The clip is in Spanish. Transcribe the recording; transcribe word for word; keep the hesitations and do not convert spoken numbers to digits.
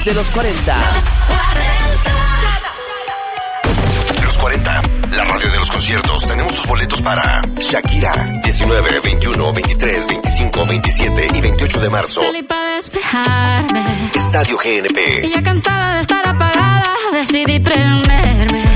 de los cuarenta. Los cuarenta, la radio de los conciertos. Tenemos tus boletos para Shakira, diecinueve, veintiuno, veintitrés, veinticinco, veintisiete y veintiocho de marzo. Salí para despejarme. Estadio G N P. Y ya cansada de estar apagada, decidí prenderme.